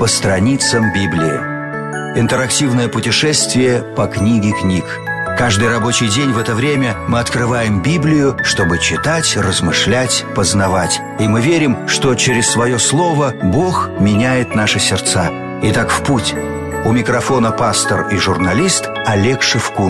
По страницам Библии. Интерактивное путешествие по книге книг. Каждый рабочий день в это время мы открываем Библию, чтобы читать, размышлять, познавать. И мы верим, что через свое слово Бог меняет наши сердца. Итак, в путь. У микрофона пастор и журналист Олег Шевкун.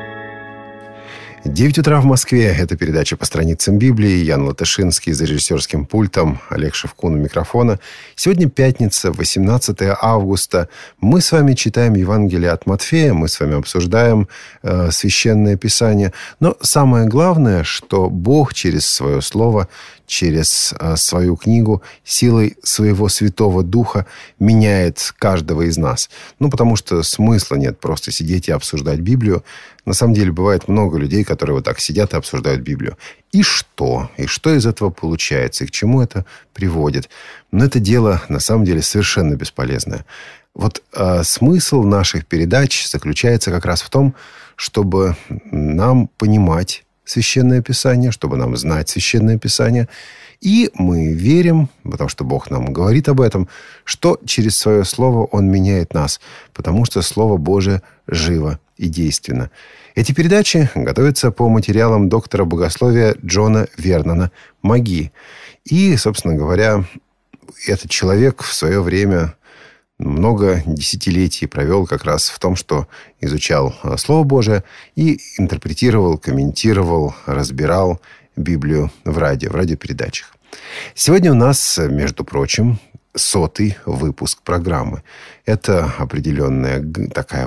9 утра в Москве. Это передача «По страницам Библии». Ян Латышинский за режиссерским пультом. Олег Шевкун у микрофона. Сегодня пятница, 18 августа. Мы с вами читаем Евангелие от Матфея. Мы с вами обсуждаем Священное Писание. Но самое главное, что Бог через свое слово, через свою книгу, силой своего Святого Духа меняет каждого из нас. Потому что смысла нет просто сидеть и обсуждать Библию. На самом деле, бывает много людей, которые вот так сидят и обсуждают Библию. И что? И что из этого получается? И к чему это приводит? Но это дело, на самом деле, совершенно бесполезное. Смысл наших передач заключается как раз в том, чтобы нам понимать Священное Писание, чтобы нам знать Священное Писание. И мы верим, потому что Бог нам говорит об этом, что через свое Слово Он меняет нас, потому что Слово Божие живо и действенно. Эти передачи готовятся по материалам доктора богословия Джона Вернона Маги. И, собственно говоря, этот человек в свое время много десятилетий провел как раз в том, что изучал Слово Божие и интерпретировал, комментировал, разбирал Библию в радиопередачах. Сегодня у нас, между прочим, 100-й выпуск программы. Это определенная такая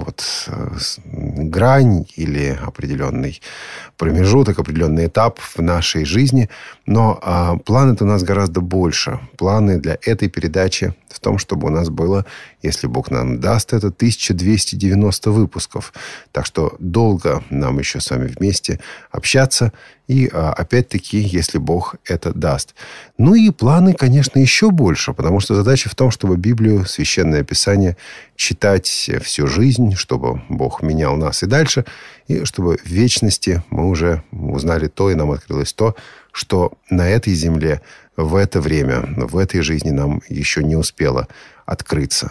грань или определенный промежуток, определенный этап в нашей жизни. Но планы-то у нас гораздо больше. Планы для этой передачи в том, чтобы у нас было, если Бог нам даст, это 1290 выпусков. Так что долго нам еще с вами вместе общаться. И опять-таки, если Бог это даст. И планы, конечно, еще больше. Потому что задача в том, чтобы Библию, Священное Писание читать всю жизнь, чтобы Бог менял нас и дальше, и чтобы в вечности мы уже узнали то, и нам открылось то, что на этой земле в это время, в этой жизни нам еще не успело открыться.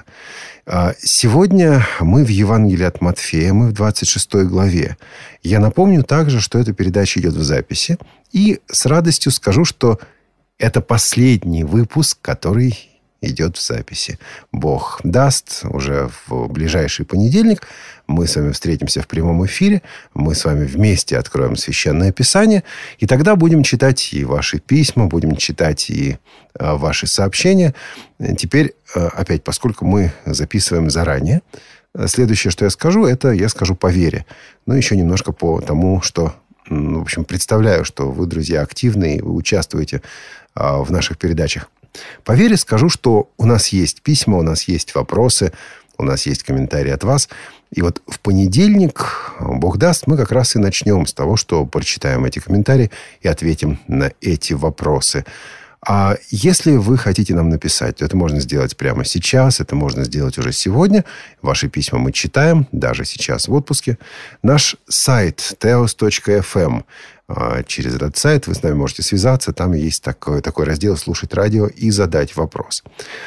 Сегодня мы в Евангелии от Матфея, мы в 26 главе. Я напомню также, что эта передача идет в записи, и с радостью скажу, что это последний выпуск, который идет в записи. Бог даст, уже в ближайший понедельник мы с вами встретимся в прямом эфире, мы с вами вместе откроем Священное Писание, и тогда будем читать и ваши письма, будем читать и ваши сообщения. Теперь, опять, поскольку мы записываем заранее, следующее, что я скажу, это я скажу по вере. Еще немножко по тому, что, представляю, что вы, друзья, активны, и вы участвуете в наших передачах. По вере скажу, что у нас есть письма, у нас есть вопросы, у нас есть комментарии от вас. И в понедельник, Бог даст, мы как раз и начнем с того, что прочитаем эти комментарии и ответим на эти вопросы. А если вы хотите нам написать, то это можно сделать прямо сейчас, это можно сделать уже сегодня. Ваши письма мы читаем, даже сейчас в отпуске. Наш сайт teos.fm. Через этот сайт вы с нами можете связаться. Там есть такой раздел «Слушать радио и задать вопрос».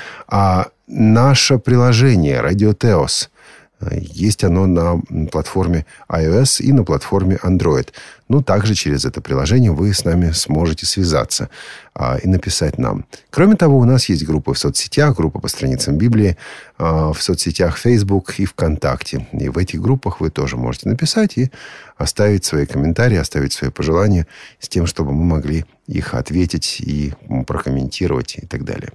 Наше приложение «Радио Теос». Есть оно на платформе iOS и на платформе Android. Также через это приложение вы с нами сможете связаться и написать нам. Кроме того, у нас есть группы в соцсетях, группа по страницам Библии, в соцсетях Facebook и ВКонтакте. И в этих группах вы тоже можете написать и оставить свои комментарии, оставить свои пожелания с тем, чтобы мы могли их ответить и прокомментировать и так далее.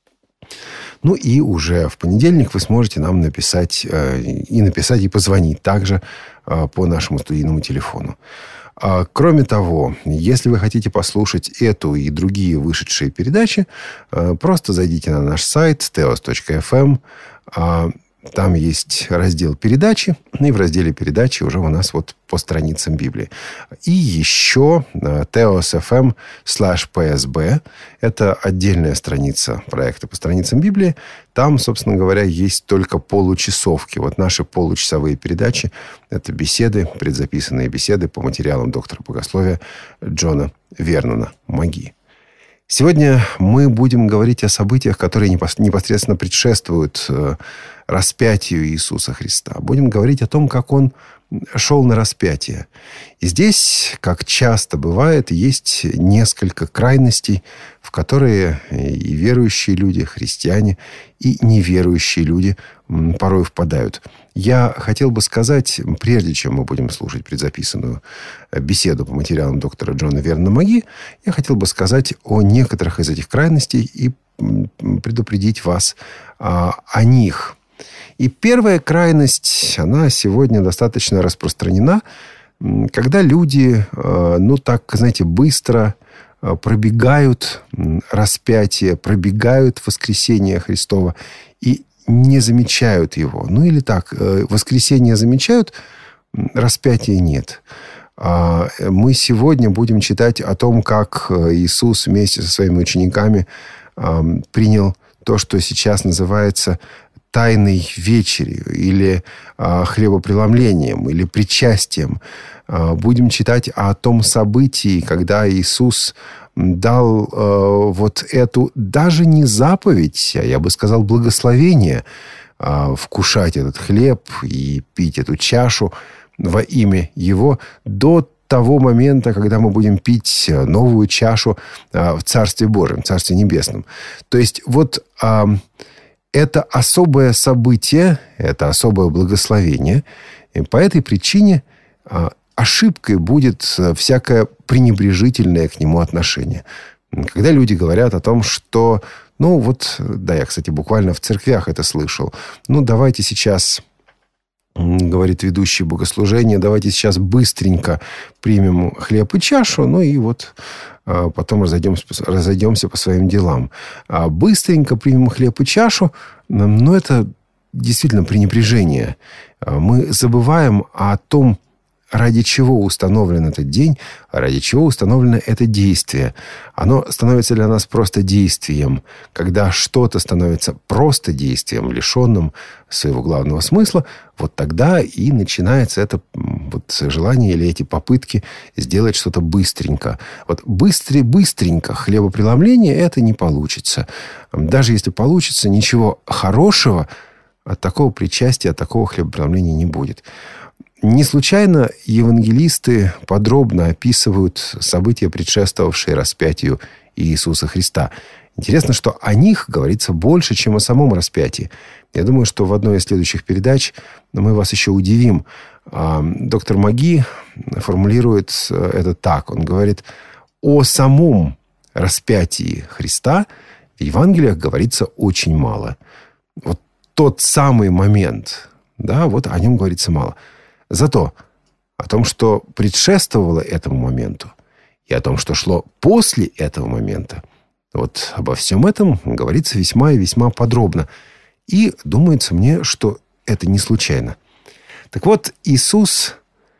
И уже в понедельник вы сможете нам написать и позвонить также по нашему студийному телефону. Кроме того, если вы хотите послушать эту и другие вышедшие передачи, просто зайдите на наш сайт teos.fm. Там есть раздел «Передачи», и в разделе «Передачи» уже у нас по страницам Библии. И еще teos.fm/psb. Это отдельная страница проекта «По страницам Библии». Там, собственно говоря, есть только получасовки. Наши получасовые передачи – это беседы, предзаписанные беседы по материалам доктора богословия Джона Вернона Маги. Сегодня мы будем говорить о событиях, которые непосредственно предшествуют распятию Иисуса Христа. Будем говорить о том, как Он шел на распятие. И здесь, как часто бывает, есть несколько крайностей, в которые и верующие люди, христиане, и неверующие люди порой впадают. Я хотел бы сказать, прежде чем мы будем слушать предзаписанную беседу по материалам доктора Джона Вернона Маги, я хотел бы сказать о некоторых из этих крайностей и предупредить вас о них. И первая крайность, она сегодня достаточно распространена, когда люди, быстро пробегают распятие, пробегают воскресение Христова и не замечают его. Воскресение замечают, распятия нет. Мы сегодня будем читать о том, как Иисус вместе со своими учениками принял то, что сейчас называется тайной вечерью или хлебопреломлением, или причастием. Будем читать о том событии, когда Иисус дал эту даже не заповедь, а я бы сказал благословение, вкушать этот хлеб и пить эту чашу во имя Его до того момента, когда мы будем пить новую чашу в Царстве Божьем, в Царстве Небесном. То есть это особое событие, это особое благословение. И по этой причине ошибкой будет всякое пренебрежительное к нему отношение. Когда люди говорят о том, что... я, кстати, буквально в церквях это слышал. Давайте сейчас, говорит ведущий богослужения, давайте сейчас быстренько примем хлеб и чашу, потом разойдемся по своим делам. Быстренько примем хлеб и чашу, но это действительно пренебрежение. Мы забываем о том, ради чего установлен этот день, ради чего установлено это действие. Оно становится для нас просто действием. Когда что-то становится просто действием, лишенным своего главного смысла, тогда и начинается это желание или эти попытки сделать что-то быстренько. Быстренько хлебопреломление это не получится. Даже если получится, ничего хорошего от такого причастия, от такого хлебопреломления не будет. Не случайно евангелисты подробно описывают события, предшествовавшие распятию Иисуса Христа. Интересно, что о них говорится больше, чем о самом распятии. Я думаю, что в одной из следующих передач мы вас еще удивим. Доктор Маги формулирует это так. Он говорит, о самом распятии Христа в Евангелиях говорится очень мало. Тот самый момент, о нем говорится мало. Зато о том, что предшествовало этому моменту, и о том, что шло после этого момента, обо всем этом говорится весьма и весьма подробно. И думается мне, что это не случайно. Так вот, Иисус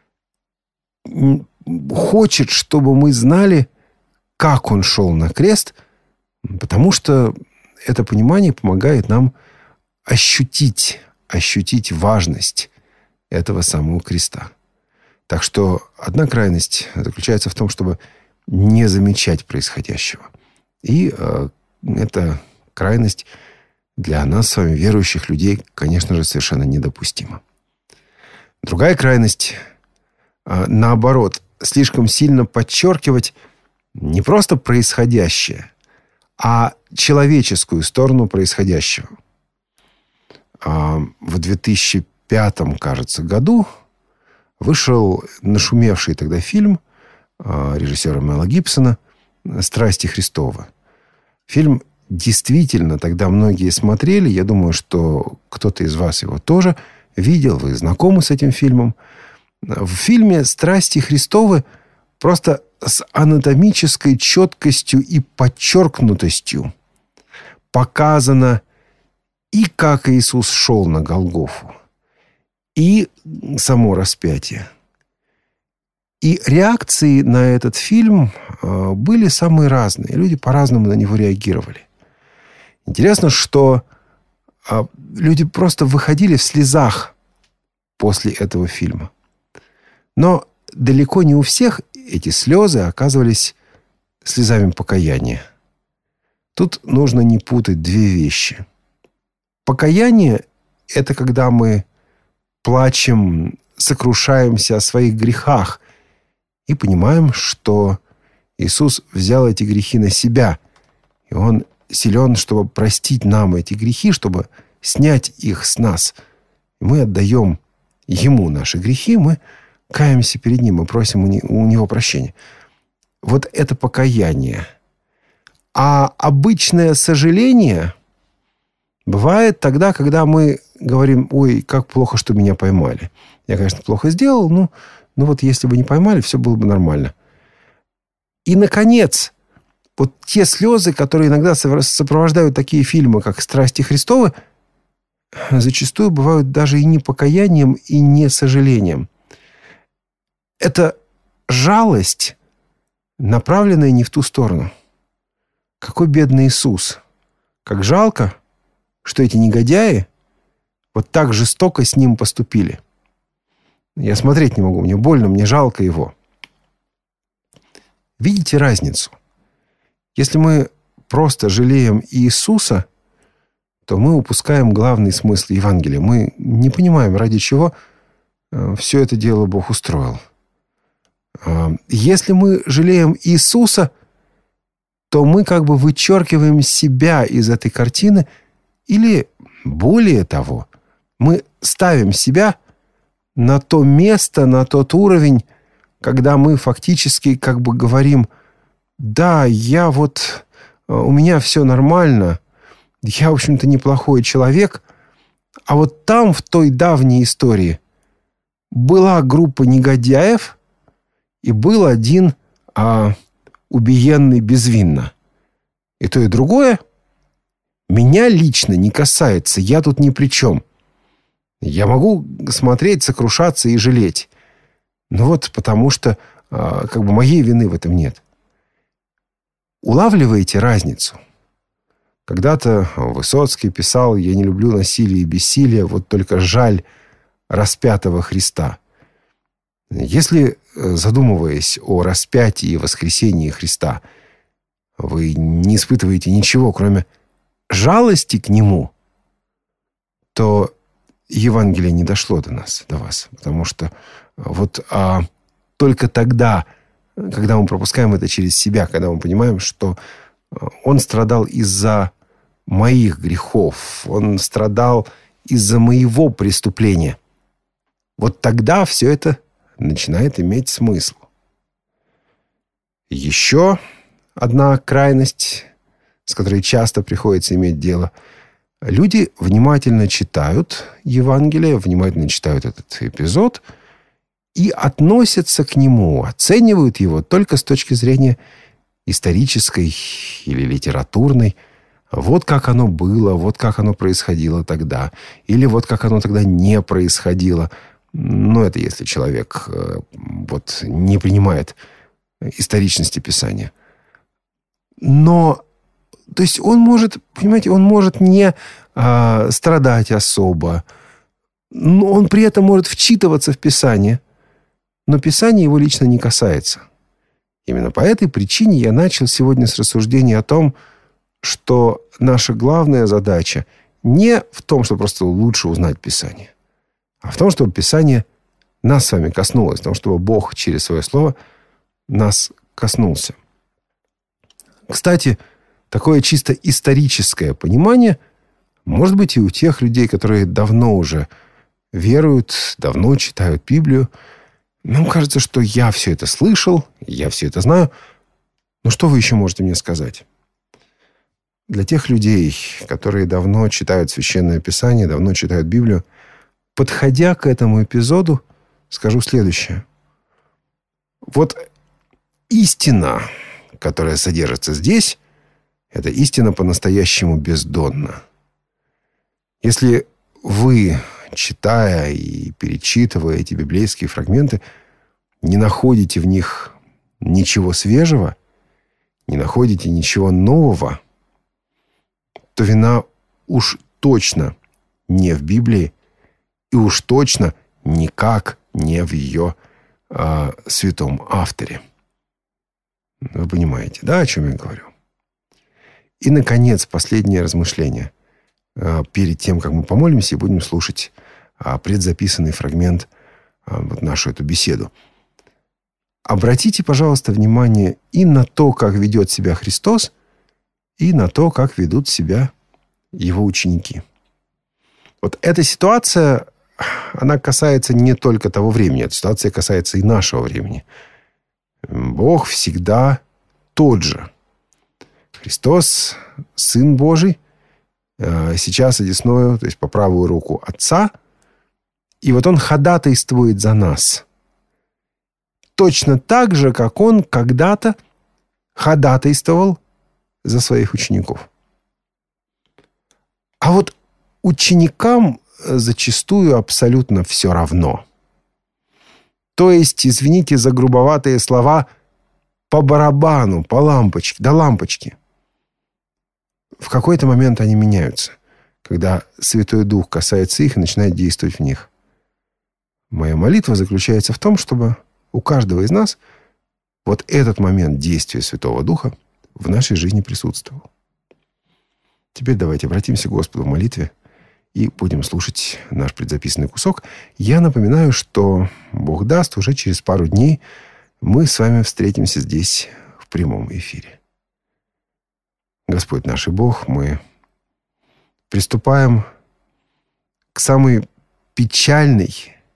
хочет, чтобы мы знали, как Он шел на крест, потому что это понимание помогает нам ощутить важность этого самого креста. Так что одна крайность заключается в том, чтобы не замечать происходящего. И эта крайность для нас с вами, верующих людей, конечно же, совершенно недопустима. Другая крайность, наоборот, слишком сильно подчеркивать не просто происходящее, а человеческую сторону происходящего. В 2005, кажется, году вышел нашумевший тогда фильм режиссера Мела Гибсона «Страсти Христовы». Фильм действительно тогда многие смотрели. Я думаю, что кто-то из вас его тоже видел. Вы знакомы с этим фильмом. В фильме «Страсти Христовы» просто с анатомической четкостью и подчеркнутостью показано и как Иисус шел на Голгофу, и само распятие. И реакции на этот фильм были самые разные. Люди по-разному на него реагировали. Интересно, что люди просто выходили в слезах после этого фильма. Но далеко не у всех эти слезы оказывались слезами покаяния. Тут нужно не путать две вещи. Покаяние – это когда мы плачем, сокрушаемся о своих грехах и понимаем, что Иисус взял эти грехи на себя. И Он силен, чтобы простить нам эти грехи, чтобы снять их с нас. И мы отдаем Ему наши грехи, мы каемся перед Ним, мы просим у Него прощения. Вот это покаяние. А обычное сожаление бывает тогда, когда мы говорим: ой, как плохо, что меня поймали. Я, конечно, плохо сделал, но вот если бы не поймали, все было бы нормально. И, наконец, вот те слезы, которые иногда сопровождают такие фильмы, как «Страсти Христовы», зачастую бывают даже и не покаянием, и не сожалением. Это жалость, направленная не в ту сторону. Какой бедный Иисус! Как жалко, что эти негодяи вот так жестоко с Ним поступили. Я смотреть не могу, мне больно, мне жалко Его. Видите разницу? Если мы просто жалеем Иисуса, то мы упускаем главный смысл Евангелия. Мы не понимаем, ради чего все это дело Бог устроил. Если мы жалеем Иисуса, то мы как бы вычеркиваем себя из этой картины, или, более того, мы ставим себя на то место, на тот уровень, когда мы фактически как бы говорим: да, у меня все нормально, я, в общем-то, неплохой человек, а вот там, в той давней истории, была группа негодяев, и был один убиенный безвинно. И то, и другое меня лично не касается, я тут ни при чем. Я могу смотреть, сокрушаться и жалеть. Но вот потому что как бы моей вины в этом нет. Улавливаете разницу? Когда-то Высоцкий писал: «Я не люблю насилие и бессилие, вот только жаль распятого Христа». Если, задумываясь о распятии и воскресении Христа, вы не испытываете ничего, кроме жалости к Нему, то Евангелие не дошло до вас. Потому что только тогда, когда мы пропускаем это через себя, когда мы понимаем, что Он страдал из-за моих грехов, Он страдал из-за моего преступления, вот тогда все это начинает иметь смысл. Еще одна крайность, с которой часто приходится иметь дело. Люди внимательно читают Евангелие, внимательно читают этот эпизод и относятся к нему, оценивают его только с точки зрения исторической или литературной. Вот как оно было, вот как оно происходило тогда. Или вот как оно тогда не происходило. Но это если человек не принимает историчности Писания. Но, то есть он может, понимаете, он может не страдать особо, но он при этом может вчитываться в Писание, но Писание его лично не касается. Именно по этой причине я начал сегодня с рассуждения о том, что наша главная задача не в том, чтобы просто лучше узнать Писание, а в том, чтобы Писание нас с вами коснулось, в том, чтобы Бог через Свое Слово нас коснулся. Кстати, такое чисто историческое понимание может быть и у тех людей, которые давно уже веруют, давно читают Библию. Нам кажется, что я все это слышал, я все это знаю. Но что вы еще можете мне сказать? Для тех людей, которые давно читают Священное Писание, давно читают Библию, подходя к этому эпизоду, скажу следующее. Вот истина, которая содержится здесь, это истина по-настоящему бездонна. Если вы, читая и перечитывая эти библейские фрагменты, не находите в них ничего свежего, не находите ничего нового, то вина уж точно не в Библии и уж точно никак не в ее святом авторе. Вы понимаете, да, о чем я говорю? И, наконец, последнее размышление. Перед тем, как мы помолимся и будем слушать предзаписанный фрагмент, вот нашу эту беседу. Обратите, пожалуйста, внимание и на то, как ведет себя Христос, и на то, как ведут себя его ученики. Вот эта ситуация, она касается не только того времени, эта ситуация касается и нашего времени. Бог всегда тот же. Христос, Сын Божий, сейчас одесною, то есть по правую руку Отца, и вот Он ходатайствует за нас. Точно так же, как Он когда-то ходатайствовал за своих учеников. А вот ученикам зачастую абсолютно все равно. То есть, извините за грубоватые слова, по барабану, по лампочке, до лампочки. В какой-то момент они меняются, когда Святой Дух касается их и начинает действовать в них. Моя молитва заключается в том, чтобы у каждого из нас вот этот момент действия Святого Духа в нашей жизни присутствовал. Теперь давайте обратимся к Господу в молитве и будем слушать наш предзаписанный кусок. Я напоминаю, что Бог даст, уже через пару дней мы с вами встретимся здесь в прямом эфире. Господь наш и Бог, мы приступаем к самой печальной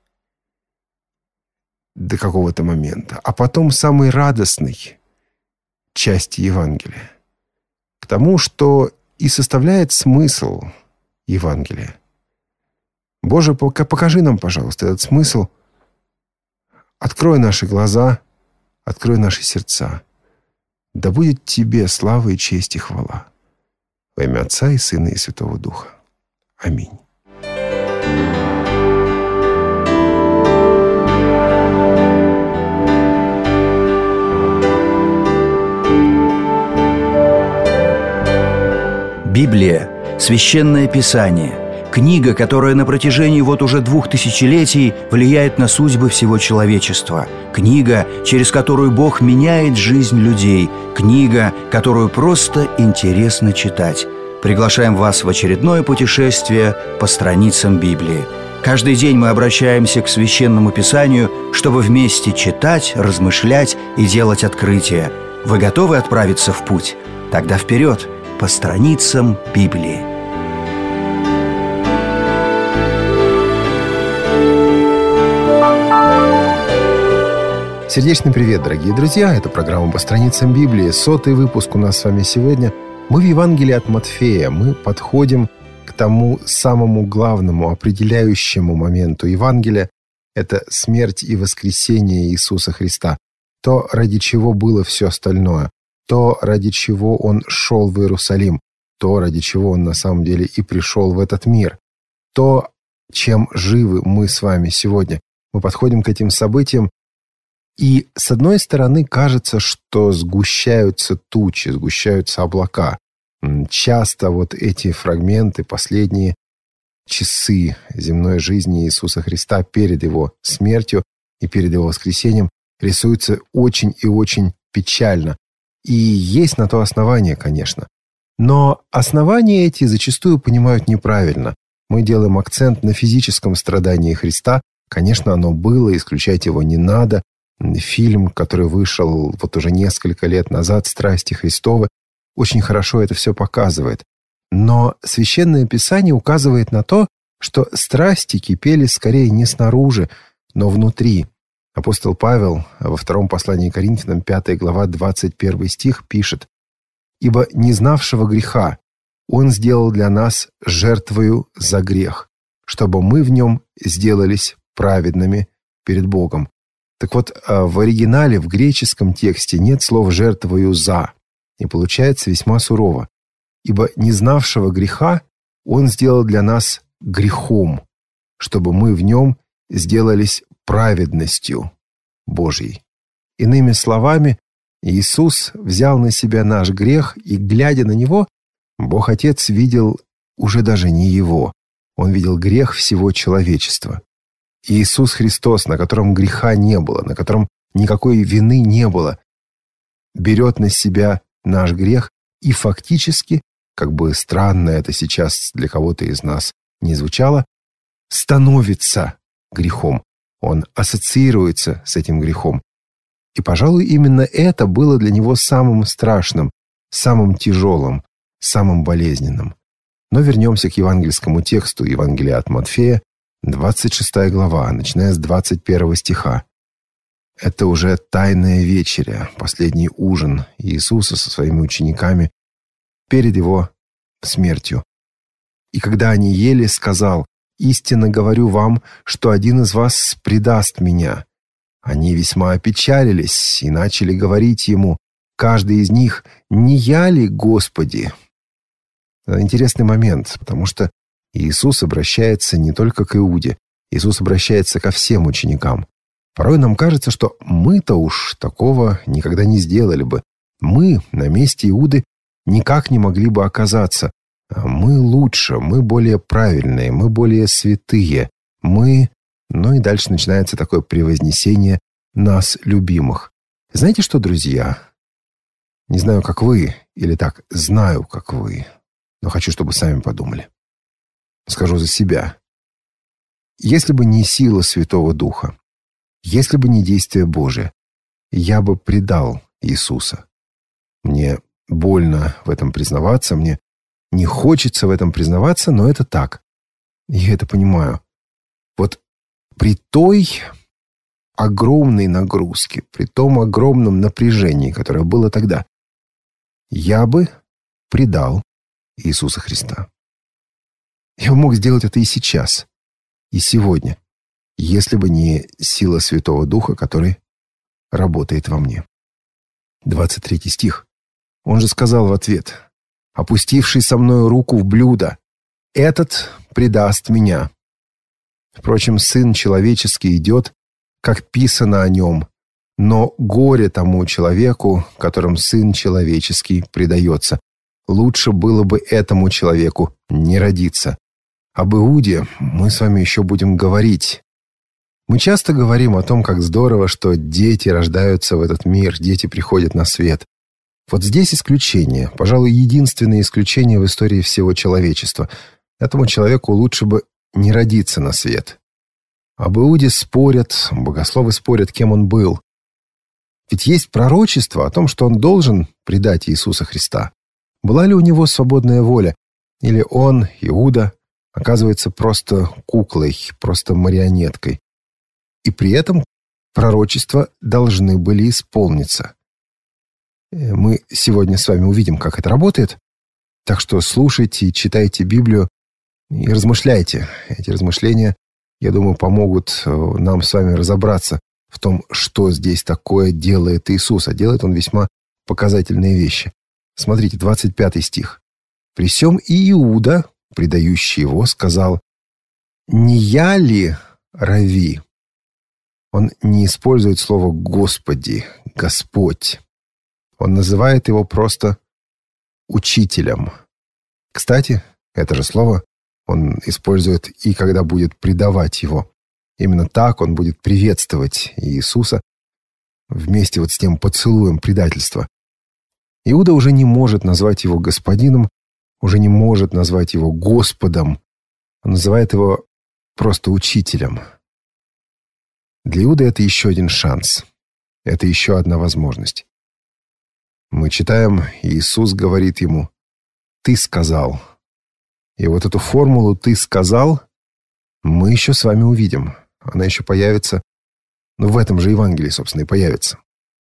до какого-то момента, а потом самой радостной части Евангелия. К тому, что и составляет смысл Евангелия. Боже, покажи нам, пожалуйста, этот смысл. Открой наши глаза, открой наши сердца. Да будет Тебе слава и честь и хвала. Во имя Отца и Сына и Святого Духа. Аминь. Библия – священное писание, книга, которая на протяжении вот уже 2000 влияет на судьбы всего человечества, книга, через которую Бог меняет жизнь людей, книга, которую просто интересно читать. Приглашаем вас в очередное путешествие по страницам Библии. Каждый день мы обращаемся к Священному Писанию, чтобы вместе читать, размышлять и делать открытия. Вы готовы отправиться в путь? Тогда вперед! По страницам Библии. Сердечный привет, дорогие друзья! Это программа «По страницам Библии». 100-й выпуск у нас с вами сегодня. Мы в Евангелии от Матфея. Мы подходим к тому самому главному, определяющему моменту Евангелия. Это смерть и воскресение Иисуса Христа. То, ради чего было все остальное. То, ради чего Он шел в Иерусалим, то, ради чего Он на самом деле и пришел в этот мир, то, чем живы мы с вами сегодня. Мы подходим к этим событиям, и, с одной стороны, кажется, что сгущаются тучи, сгущаются облака. Часто вот эти фрагменты, последние часы земной жизни Иисуса Христа перед Его смертью и перед Его воскресением рисуются очень и очень печально. И есть на то основания, конечно. Но основания эти зачастую понимают неправильно. Мы делаем акцент на физическом страдании Христа. Конечно, оно было, исключать его не надо. Фильм, который вышел вот уже несколько лет назад, «Страсти Христовы», очень хорошо это все показывает. Но Священное Писание указывает на то, что страсти кипели скорее не снаружи, но внутри. Апостол Павел во втором послании к Коринфянам, 5 глава, 21 стих, пишет: «Ибо не знавшего греха Он сделал для нас жертвою за грех, чтобы мы в нем сделались праведными перед Богом». Так вот, в оригинале, в греческом тексте нет слов «жертвою за», и получается весьма сурово. «Ибо не знавшего греха Он сделал для нас грехом, чтобы мы в нем сделались праведностью Божьей». Иными словами, Иисус взял на себя наш грех, и, глядя на Него, Бог Отец видел уже даже не Его. Он видел грех всего человечества. И Иисус Христос, на котором греха не было, на котором никакой вины не было, берет на себя наш грех и фактически, как бы странно это сейчас для кого-то из нас не звучало, становится грехом. Он ассоциируется с этим грехом. И, пожалуй, именно это было для него самым страшным, самым тяжелым, самым болезненным. Но вернемся к евангельскому тексту Евангелия от Матфея, 26 глава, начиная с 21 стиха. Это уже тайная вечеря, последний ужин Иисуса со своими учениками перед его смертью. И когда они ели, сказал: «Истинно говорю вам, что один из вас предаст меня». Они весьма опечалились и начали говорить ему, каждый из них: «Не я ли, Господи?» Это интересный момент, потому что Иисус обращается не только к Иуде, Иисус обращается ко всем ученикам. Порой нам кажется, что мы-то уж такого никогда не сделали бы. Мы на месте Иуды никак не могли бы оказаться. Мы лучше, мы более правильные, мы более святые, мы... Ну и дальше начинается такое превознесение нас, любимых. Знаете что, друзья? Не знаю, как вы, или так, знаю, как вы, но хочу, чтобы сами подумали. Скажу за себя. Если бы не сила Святого Духа, если бы не действие Божие, я бы предал Иисуса. Мне больно в этом признаваться, мне не хочется в этом признаваться, но это так. Я это понимаю. Вот при той огромной нагрузке, при том огромном напряжении, которое было тогда, я бы предал Иисуса Христа. Я мог сделать это и сейчас, и сегодня, если бы не сила Святого Духа, который работает во мне. 23 стих. Он же сказал в ответ: «Опустивший со мною руку в блюдо, этот предаст меня. Впрочем, Сын Человеческий идет, как писано о нем, но горе тому человеку, которым Сын Человеческий предается. Лучше было бы этому человеку не родиться». Об Иуде мы с вами еще будем говорить. Мы часто говорим о том, как здорово, что дети рождаются в этот мир, дети приходят на свет. Вот здесь исключение, пожалуй, единственное исключение в истории всего человечества. Этому человеку лучше бы не родиться на свет. Об Иуде спорят, богословы спорят, кем он был. Ведь есть пророчество о том, что он должен предать Иисуса Христа. Была ли у него свободная воля? Или он, Иуда, оказывается просто куклой, просто марионеткой? И при этом пророчества должны были исполниться. Мы сегодня с вами увидим, как это работает. Так что слушайте и читайте Библию и размышляйте. Эти размышления, я думаю, помогут нам с вами разобраться в том, что здесь такое делает Иисус. А делает он весьма показательные вещи. Смотрите, 25 стих. «При сем и Иуда, предающий его, сказал: не я ли Рави?» Он не использует слово «Господи», «Господь». Он называет его просто учителем. Кстати, это же слово он использует и когда будет предавать его. Именно так он будет приветствовать Иисуса вместе вот с тем поцелуем предательства. Иуда уже не может назвать его господином, уже не может назвать его Господом. Он называет его просто учителем. Для Иуды это еще один шанс. Это еще одна возможность. Мы читаем, Иисус говорит ему: «Ты сказал». И вот эту формулу «ты сказал» мы еще с вами увидим. Она еще появится, в этом же Евангелии, собственно, и появится.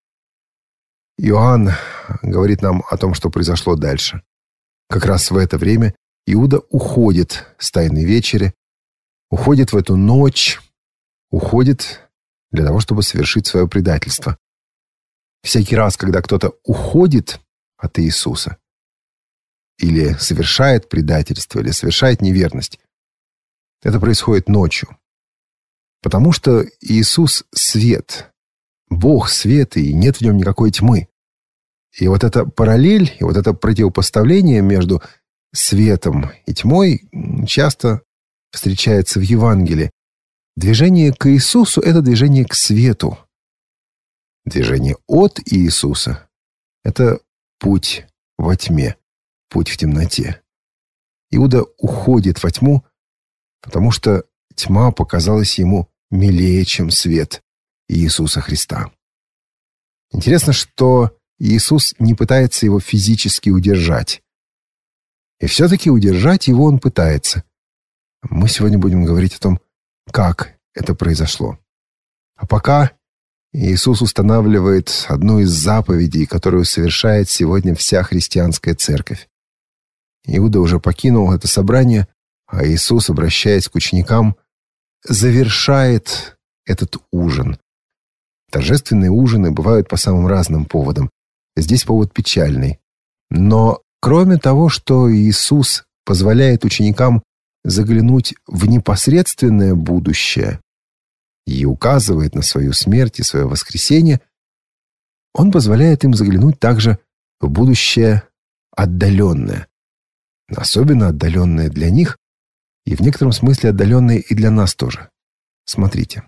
Иоанн говорит нам о том, что произошло дальше. Как раз в это время Иуда уходит с Тайной вечери, уходит в эту ночь, уходит для того, чтобы совершить свое предательство. Всякий раз, когда кто-то уходит от Иисуса, или совершает предательство, или совершает неверность, это происходит ночью. Потому что Иисус — свет. Бог — свет, и нет в нем никакой тьмы. И вот эта параллель, и вот это противопоставление между светом и тьмой часто встречается в Евангелии. Движение к Иисусу — это движение к свету. Движение от Иисуса — это путь во тьме, путь в темноте. Иуда уходит во тьму, потому что тьма показалась ему милее, чем свет Иисуса Христа. Интересно, что Иисус не пытается его физически удержать. И все-таки удержать его он пытается. Мы сегодня будем говорить о том, как это произошло. А пока Иисус устанавливает одну из заповедей, которую совершает сегодня вся христианская церковь. Иуда уже покинул это собрание, а Иисус, обращаясь к ученикам, завершает этот ужин. Торжественные ужины бывают по самым разным поводам. Здесь повод печальный. Но кроме того, что Иисус позволяет ученикам заглянуть в непосредственное будущее и указывает на свою смерть и свое воскресение, Он позволяет им заглянуть также в будущее отдаленное. Особенно отдаленное для них и в некотором смысле отдаленное и для нас тоже. Смотрите.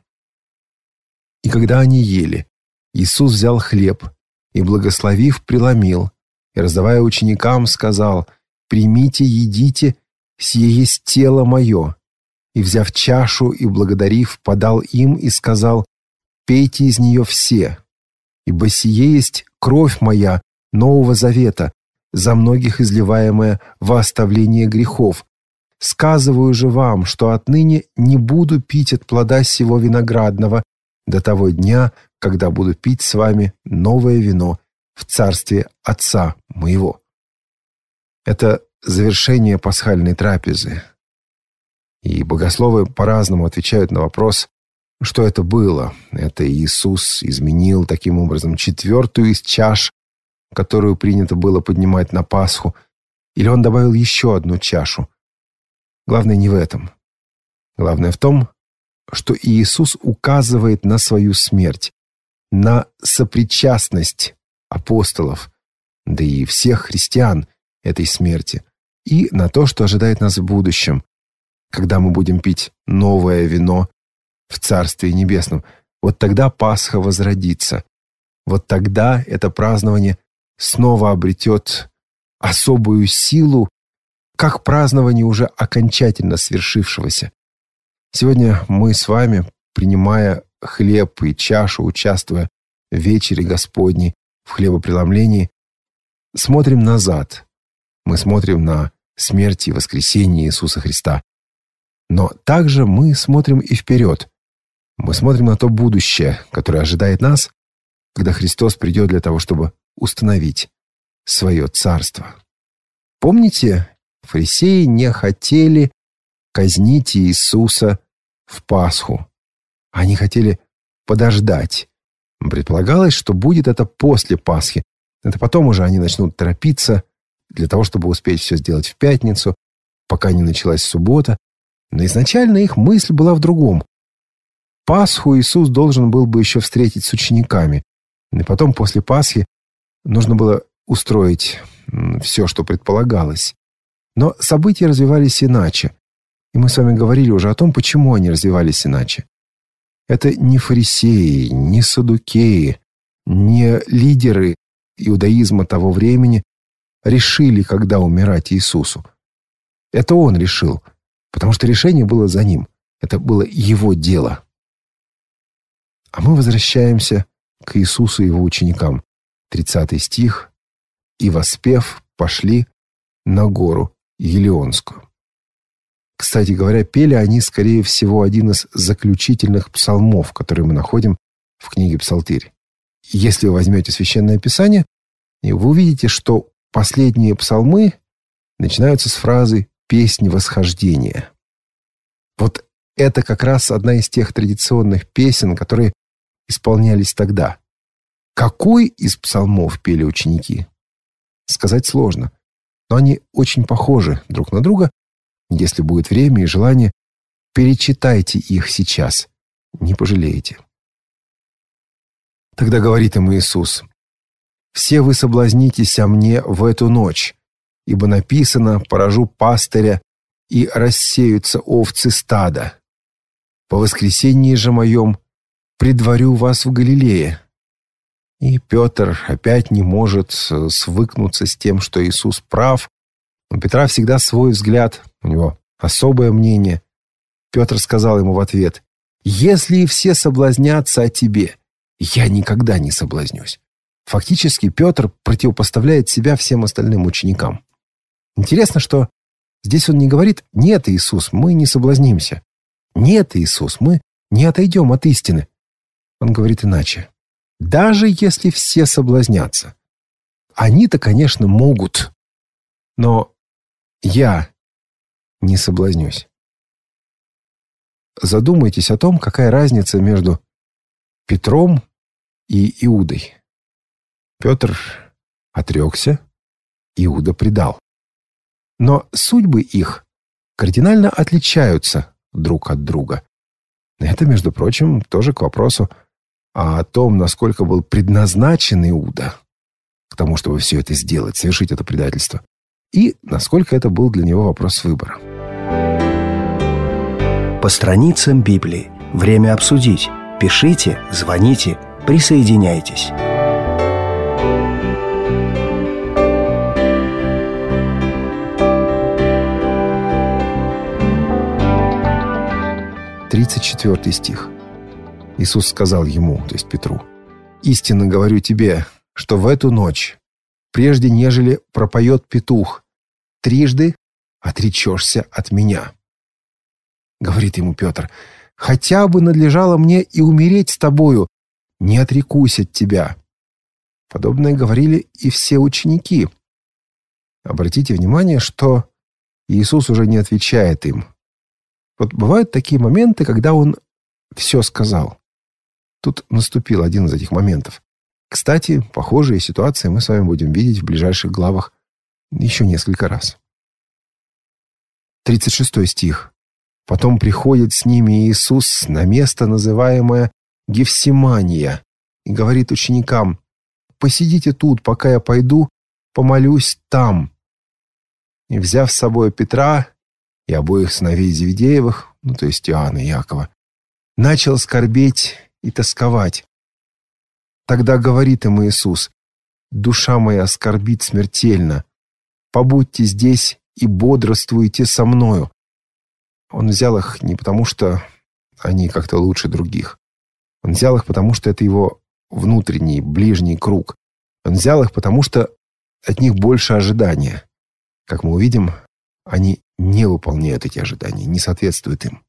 «И когда они ели, Иисус взял хлеб и, благословив, преломил, и, раздавая ученикам, сказал: «Примите, едите, сие есть тело мое». И, взяв чашу и благодарив, подал им и сказал: «Пейте из нее все, ибо сие есть кровь моя Нового Завета, за многих изливаемая во оставление грехов. Сказываю же вам, что отныне не буду пить от плода сего виноградного до того дня, когда буду пить с вами новое вино в царстве Отца моего». Это завершение пасхальной трапезы. И богословы по-разному отвечают на вопрос, что это было. Это Иисус изменил таким образом четвертую из чаш, которую принято было поднимать на Пасху, или Он добавил еще одну чашу. Главное не в этом. Главное в том, что Иисус указывает на свою смерть, на сопричастность апостолов, да и всех христиан этой смерти, и на то, что ожидает нас в будущем, когда мы будем пить новое вино в Царстве Небесном. Вот тогда Пасха возродится. Вот тогда это празднование снова обретет особую силу, как празднование уже окончательно свершившегося. Сегодня мы с вами, принимая хлеб и чашу, участвуя в вечере Господней, в хлебопреломлении, смотрим назад. Мы смотрим на смерть и воскресение Иисуса Христа. Но также мы смотрим и вперед. Мы смотрим на то будущее, которое ожидает нас, когда Христос придет для того, чтобы установить свое царство. Помните, фарисеи не хотели казнить Иисуса в Пасху. Они хотели подождать. Предполагалось, что будет это после Пасхи. Это потом уже они начнут торопиться для того, чтобы успеть все сделать в пятницу, пока не началась суббота. Но изначально их мысль была в другом. Пасху Иисус должен был бы еще встретить с учениками. И потом, после Пасхи, нужно было устроить все, что предполагалось. Но события развивались иначе. И мы с вами говорили уже о том, почему они развивались иначе. Это не фарисеи, не саддукеи, не лидеры иудаизма того времени решили, когда умирать Иисусу. Это Он решил, потому что решение было за Ним. Это было Его дело. А мы возвращаемся к Иисусу и Его ученикам. 30 стих. «И воспев, пошли на гору Елеонскую». Кстати говоря, пели они, скорее всего, один из заключительных псалмов, которые мы находим в книге «Псалтырь». Если вы возьмете Священное Писание, вы увидите, что последние псалмы начинаются с фразы «Песнь восхождения». Вот это как раз одна из тех традиционных песен, которые исполнялись тогда. Какой из псалмов пели ученики? Сказать сложно, но они очень похожи друг на друга. Если будет время и желание, перечитайте их сейчас. Не пожалеете. Тогда говорит им Иисус: «Все вы соблазнитесь о мне в эту ночь, ибо написано: поражу пастыря, и рассеются овцы стада. По воскресенье же моем предварю вас в Галилее». И Петр опять не может свыкнуться с тем, что Иисус прав. У Петра всегда свой взгляд, у него особое мнение. Петр сказал ему в ответ: «Если и все соблазнятся о тебе, я никогда не соблазнюсь». Фактически Петр противопоставляет себя всем остальным ученикам. Интересно, что здесь он не говорит: «Нет, Иисус, мы не соблазнимся». «Нет, Иисус, мы не отойдем от истины». Он говорит иначе: «Даже если все соблазнятся, они-то, конечно, могут, но я не соблазнюсь». Задумайтесь о том, какая разница между Петром и Иудой. Петр отрекся, Иуда предал. Но судьбы их кардинально отличаются друг от друга. Это, между прочим, тоже к вопросу о том, насколько был предназначен Иуда к тому, чтобы все это сделать, совершить это предательство, и насколько это был для него вопрос выбора. По страницам Библии. Время обсудить. Пишите, звоните, присоединяйтесь. Тридцать 34 стих. Иисус сказал ему, то есть Петру: «Истинно говорю тебе, что в эту ночь, прежде нежели пропоет петух, трижды отречешься от меня». Говорит ему Петр: «Хотя бы надлежало мне и умереть с тобою, не отрекусь от тебя». Подобное говорили и все ученики. Обратите внимание, что Иисус уже не отвечает им. Вот бывают такие моменты, когда он все сказал. Тут наступил один из этих моментов. Кстати, похожие ситуации мы с вами будем видеть в ближайших главах еще несколько раз. 36 стих. «Потом приходит с ними Иисус на место, называемое Гефсимания, и говорит ученикам: посидите тут, пока я пойду, помолюсь там. И, взяв с собой Петра и обоих сыновей Зеведеевых, то есть Иоанна и Иакова, начал скорбеть и тосковать. Тогда говорит им Иисус: душа моя скорбит смертельно. Побудьте здесь и бодрствуйте со мною». Он взял их не потому, что они как-то лучше других. Он взял их, потому что это его внутренний, ближний круг. Он взял их, потому что от них больше ожидания. Как мы увидим, они не выполняют эти ожидания, не соответствуют им.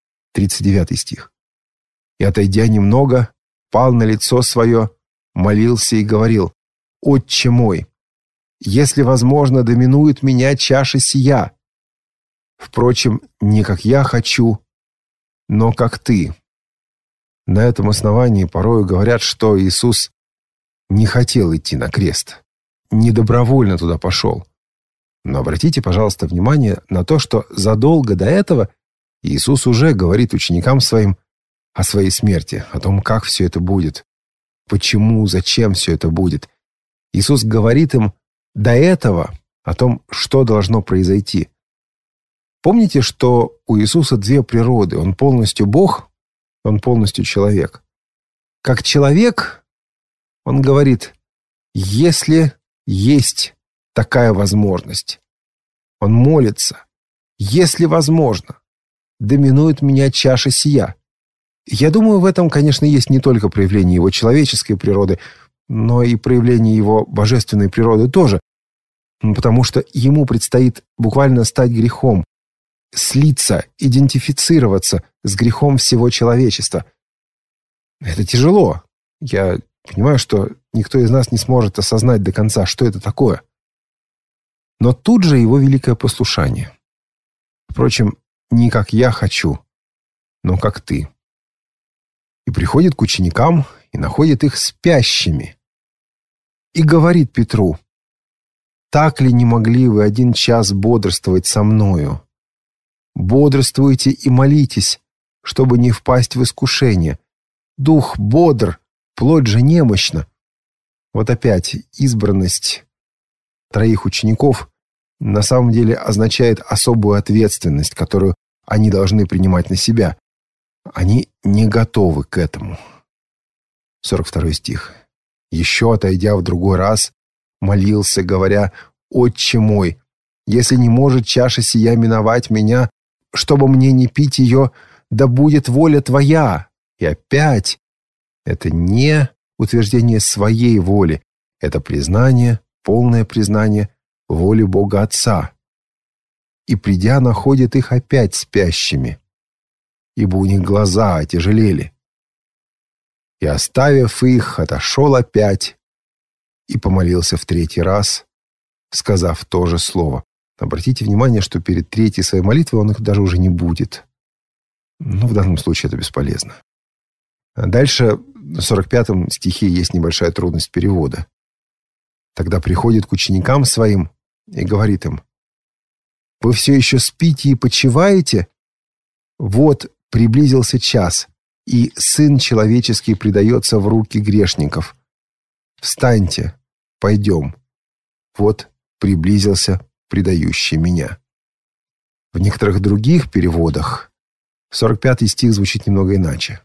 39 стих. «И, отойдя немного, пал на лицо свое, молился и говорил: Отче мой, если возможно, доминует меня чаша сия. Впрочем, не как я хочу, но как ты». На этом основании порою говорят, что Иисус не хотел идти на крест, не добровольно туда пошел. Но обратите, пожалуйста, внимание на то, что задолго до этого Иисус уже говорит ученикам своим о своей смерти, о том, как все это будет, почему, зачем все это будет. Иисус говорит им до этого о том, что должно произойти. Помните, что у Иисуса две природы. Он полностью Бог, он полностью человек. Как человек, он говорит: если есть такая возможность. Он молится: если возможно, доминует меня чаша сия. Я думаю, в этом, конечно, есть не только проявление его человеческой природы, но и проявление его божественной природы тоже. Потому что ему предстоит буквально стать грехом, слиться, идентифицироваться с грехом всего человечества. Это тяжело. Я понимаю, что никто из нас не сможет осознать до конца, что это такое. Но тут же его великое послушание. Впрочем, не как я хочу, но как ты. И приходит к ученикам и находит их спящими. И говорит Петру: так ли не могли вы 1 час бодрствовать со мною? Бодрствуйте и молитесь, чтобы не впасть в искушение. Дух бодр, плоть же немощна. Вот опять избранность 3 учеников на самом деле означает особую ответственность, которую они должны принимать на себя. Они не готовы к этому. 42 стих. Еще отойдя в другой раз, молился, говоря: «Отче мой, если не может чаша сия миновать меня, чтобы мне не пить ее, да будет воля Твоя». И опять это не утверждение своей воли, это признание, полное признание воли Бога Отца. И, придя, находит их опять спящими, ибо у них глаза отяжелели. И, оставив их, отошел опять и помолился в третий раз, сказав то же слово. Обратите внимание, что перед третьей своей молитвой он их даже уже не будет. Но в данном случае это бесполезно. А дальше в 45 стихе есть небольшая трудность перевода. Тогда приходит к ученикам своим и говорит им: «Вы все еще спите и почиваете? Вот приблизился час, и Сын Человеческий предается в руки грешников. Встаньте, пойдем. Вот приблизился предающий меня». В некоторых других переводах 45 стих звучит немного иначе.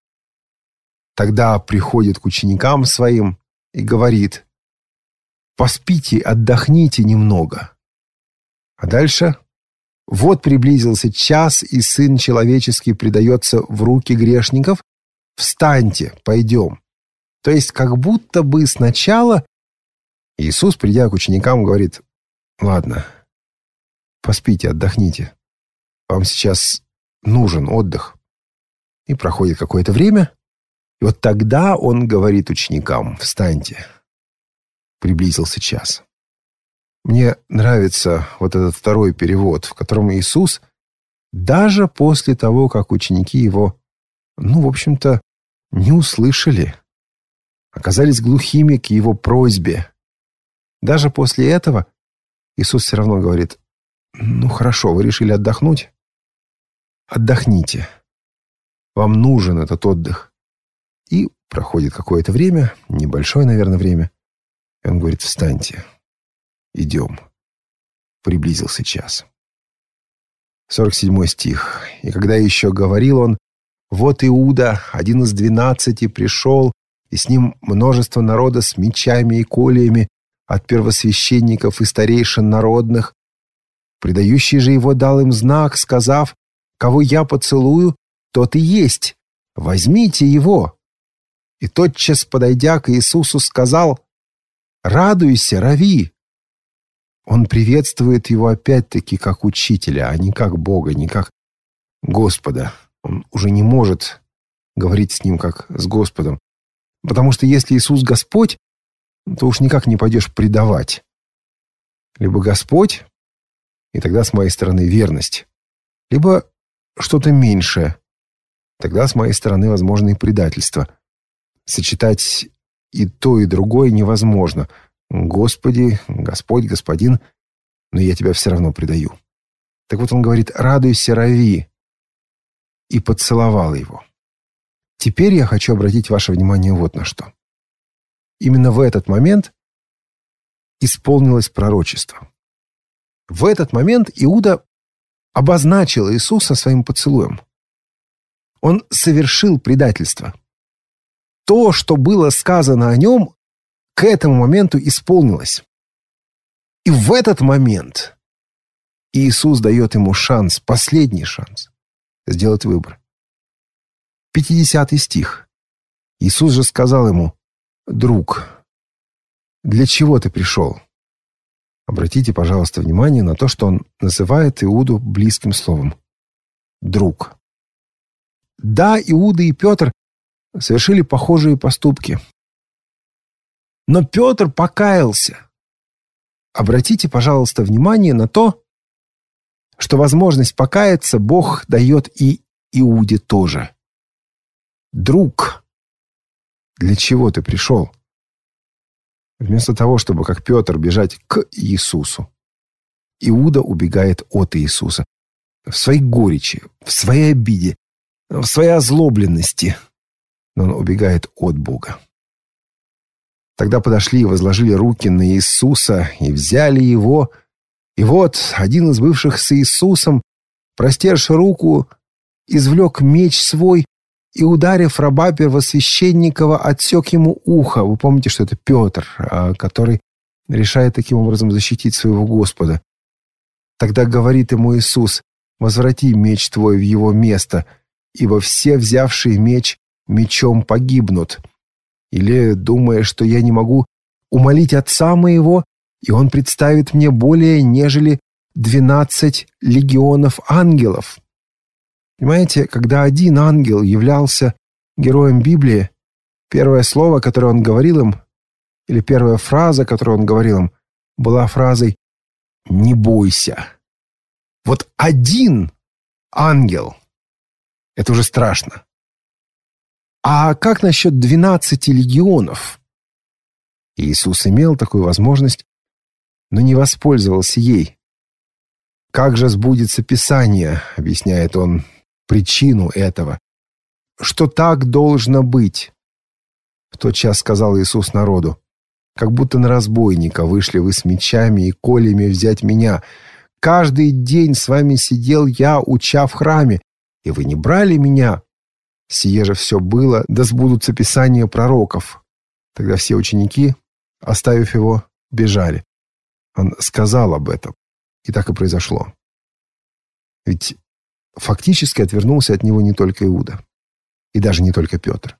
Тогда приходит к ученикам своим и говорит: «Поспите, отдохните немного». А дальше: «Вот приблизился час, и Сын Человеческий предается в руки грешников. Встаньте, пойдем». То есть как будто бы сначала Иисус, придя к ученикам, говорит: «Ладно, поспите, отдохните. Вам сейчас нужен отдых». И проходит какое-то время, и вот тогда Он говорит ученикам: «Встаньте». Приблизился час. Мне нравится вот этот второй перевод, в котором Иисус, даже после того, как ученики Его, в общем-то, не услышали, оказались глухими к Его просьбе, даже после этого Иисус все равно говорит: «Хорошо, вы решили отдохнуть? Отдохните. Вам нужен этот отдых». И проходит какое-то время, небольшое, наверное, время, и Он говорит: «Встаньте. Идем». Приблизился час. 47 стих. «И когда еще говорил он, вот Иуда, один из 12, пришел, и с ним множество народа с мечами и кольями от первосвященников и старейшин народных. Предающий же его дал им знак, сказав: кого я поцелую, тот и есть. Возьмите его». И тотчас, подойдя к Иисусу, сказал: «Радуйся, Рави». Он приветствует его опять-таки как учителя, а не как Бога, не как Господа. Он уже не может говорить с ним как с Господом. Потому что если Иисус Господь, то уж никак не пойдешь предавать. Либо Господь, и тогда с моей стороны верность, либо что-то меньшее, тогда с моей стороны возможно и предательство. Сочетать и то, и другое невозможно. Господи, Господь, Господин, но я тебя все равно предаю. Так вот он говорит: «Радуйся, Рави», и поцеловал его. Теперь я хочу обратить ваше внимание вот на что. Именно в этот момент исполнилось пророчество. В этот момент Иуда обозначил Иисуса своим поцелуем. Он совершил предательство. То, что было сказано о нем, к этому моменту исполнилось. И в этот момент Иисус дает ему шанс, последний шанс, сделать выбор. 50 стих. Иисус же сказал ему: «Друг, для чего ты пришел?» Обратите, пожалуйста, внимание на то, что он называет Иуду близким словом. «Друг». Да, Иуда и Петр совершили похожие поступки. Но Петр покаялся. Обратите, пожалуйста, внимание на то, что возможность покаяться Бог дает и Иуде тоже. «Друг, для чего ты пришел?» Вместо того, чтобы, как Петр, бежать к Иисусу, Иуда убегает от Иисуса. В своей горечи, в своей обиде, в своей озлобленности. Но он убегает от Бога. Тогда подошли и возложили руки на Иисуса, и взяли его. И вот один из бывших с Иисусом, простерши руку, извлек меч свой и, ударив раба первосвященникова, отсек ему ухо». Вы помните, что это Петр, который решает таким образом защитить своего Господа. Тогда говорит ему Иисус: «Возврати меч твой в его место, ибо все, взявшие меч, мечом погибнут». Или, думая, что я не могу умолить Отца моего, и он представит мне более нежели 12 легионов ангелов. Понимаете, когда один ангел являлся героем Библии, первое слово, которое он говорил им, или первая фраза, которую он говорил им, была фразой «не бойся». Вот один ангел – это уже страшно. А как насчет 12 легионов? Иисус имел такую возможность, но не воспользовался ей. «Как же сбудется Писание», — объясняет он причину этого, «что так должно быть». В тот час сказал Иисус народу: «Как будто на разбойника вышли вы с мечами и колями взять меня. Каждый день с вами сидел я, уча в храме, и вы не брали меня. Сие же все было, да сбудутся Писания пророков». Тогда все ученики, оставив его, бежали. Он сказал об этом, и так и произошло. Ведь фактически отвернулся от него не только Иуда, и даже не только Петр.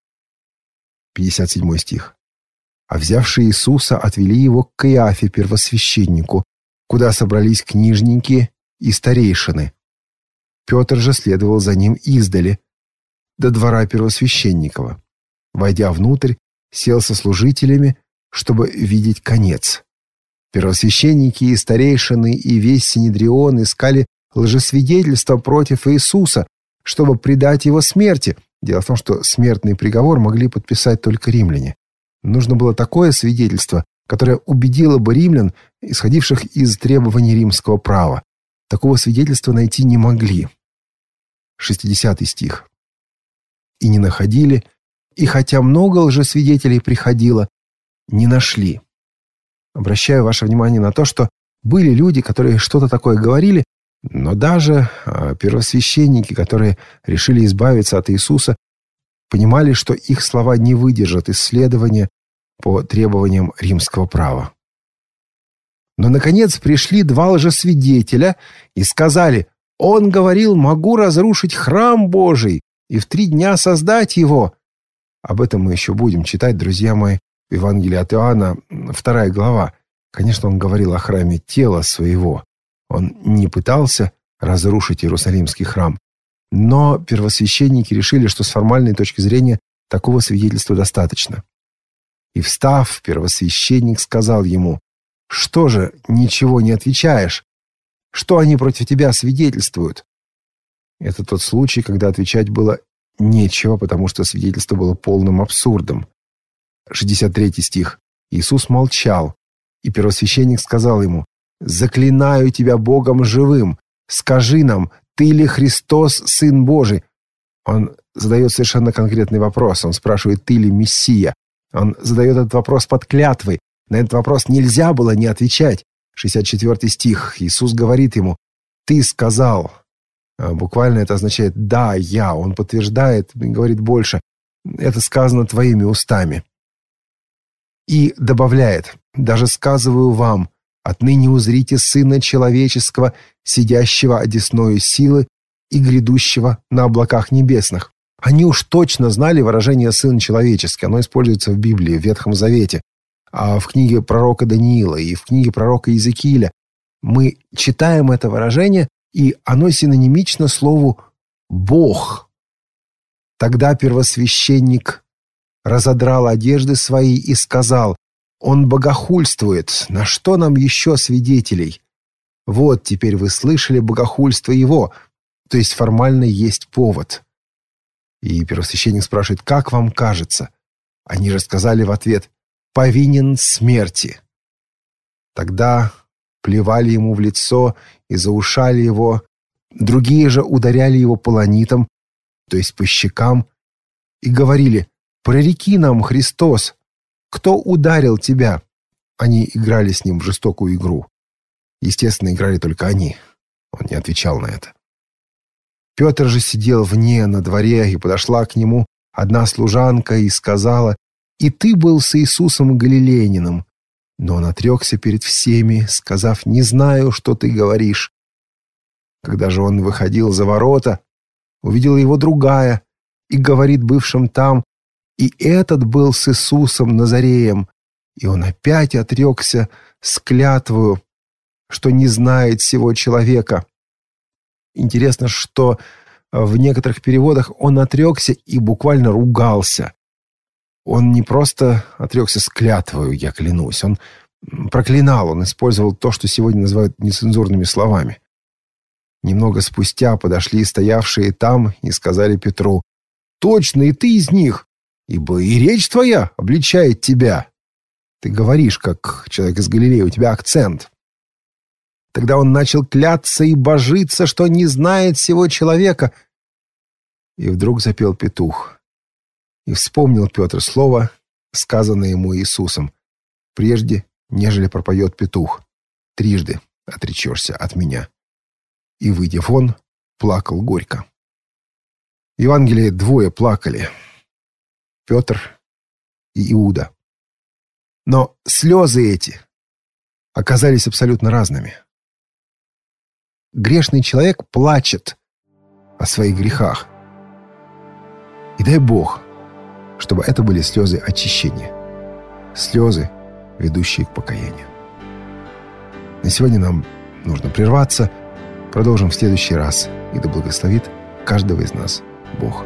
57 стих. «А взявшие Иисуса отвели его к Каиафе, первосвященнику, куда собрались книжники и старейшины. Петр же следовал за ним издали, до двора первосвященникова. Войдя внутрь, сел со служителями, чтобы видеть конец. Первосвященники и старейшины и весь Синедрион искали лжесвидетельства против Иисуса, чтобы предать его смерти. Дело в том, что смертный приговор могли подписать только римляне. Нужно было такое свидетельство, которое убедило бы римлян, исходивших из требований римского права. Такого свидетельства найти не могли. 60 стих. «И не находили, и хотя много лжесвидетелей приходило, не нашли». Обращаю ваше внимание на то, что были люди, которые что-то такое говорили, но даже первосвященники, которые решили избавиться от Иисуса, понимали, что их слова не выдержат исследования по требованиям римского права. Но, наконец, пришли два лжесвидетеля и сказали: «Он говорил, могу разрушить храм Божий и в 3 дня создать его». Об этом мы еще будем читать, друзья мои, в Евангелии от Иоанна, 2 глава. Конечно, он говорил о храме тела своего. Он не пытался разрушить Иерусалимский храм. Но первосвященники решили, что с формальной точки зрения такого свидетельства достаточно. И, встав, первосвященник сказал ему: «Что же, ничего не отвечаешь? Что они против тебя свидетельствуют?» Это тот случай, когда отвечать было нечего, потому что свидетельство было полным абсурдом. 63 стих. Иисус молчал, и первосвященник сказал ему: «Заклинаю тебя Богом живым, скажи нам, ты ли Христос, Сын Божий?» Он задает совершенно конкретный вопрос. Он спрашивает: «Ты ли Мессия?» Он задает этот вопрос под клятвой. На этот вопрос нельзя было не отвечать. 64 стих. Иисус говорит ему: «Ты сказал». Буквально это означает «да, я». Он подтверждает, говорит больше: «Это сказано твоими устами». И добавляет: «Даже сказываю вам, отныне узрите Сына Человеческого, сидящего одесною силы и грядущего на облаках небесных». Они уж точно знали выражение «Сын Человеческий». Оно используется в Библии, в Ветхом Завете, а в книге пророка Даниила и в книге пророка Иезекииля. Мы читаем это выражение, и оно синонимично слову «Бог». Тогда первосвященник разодрал одежды свои и сказал: «Он богохульствует, на что нам еще свидетелей? Вот теперь вы слышали богохульство его», то есть формально есть повод. И первосвященник спрашивает: «Как вам кажется?» Они же сказали в ответ: «Повинен смерти». Тогда плевали ему в лицо и заушали его, другие же ударяли его полонитом, то есть по щекам, и говорили: «Прореки нам, Христос, кто ударил тебя?» Они играли с ним в жестокую игру. Естественно, играли только они. Он не отвечал на это. Петр же сидел вне на дворе, и подошла к нему одна служанка и сказала: «И ты был с Иисусом Галилейнином». Но он отрекся перед всеми, сказав: «Не знаю, что ты говоришь». Когда же он выходил за ворота, увидела его другая и говорит бывшим там: «И этот был с Иисусом Назареем». И он опять отрекся с клятвою, что не знает сего человека. Интересно, что в некоторых переводах он отрекся и буквально ругался. Он не просто отрекся с клятвою, я клянусь, он проклинал, он использовал то, что сегодня называют нецензурными словами. Немного спустя подошли стоявшие там и сказали Петру: «Точно, и ты из них, ибо и речь твоя обличает тебя. Ты говоришь, как человек из Галилеи, у тебя акцент». Тогда он начал кляться и божиться, что не знает сего человека. И вдруг запел петух. И вспомнил Петр слово, сказанное ему Иисусом: «Прежде, нежели пропоет петух, трижды отречешься от меня». И, выйдя вон, плакал горько. В Евангелии двое плакали: Петр и Иуда. Но слезы эти оказались абсолютно разными. Грешный человек плачет о своих грехах. И дай Бог, чтобы это были слезы очищения, слезы, ведущие к покаянию. На сегодня нам нужно прерваться. Продолжим в следующий раз. И да благословит каждого из нас Бог.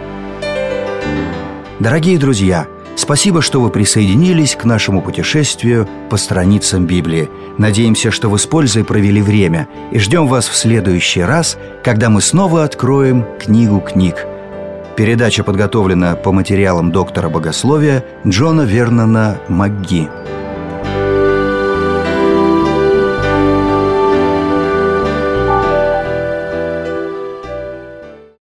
Дорогие друзья, спасибо, что вы присоединились к нашему путешествию по страницам Библии. Надеемся, что вы с пользой провели время, и ждем вас в следующий раз, когда мы снова откроем книгу книг. Передача подготовлена по материалам доктора богословия Джона Вернона МакГи.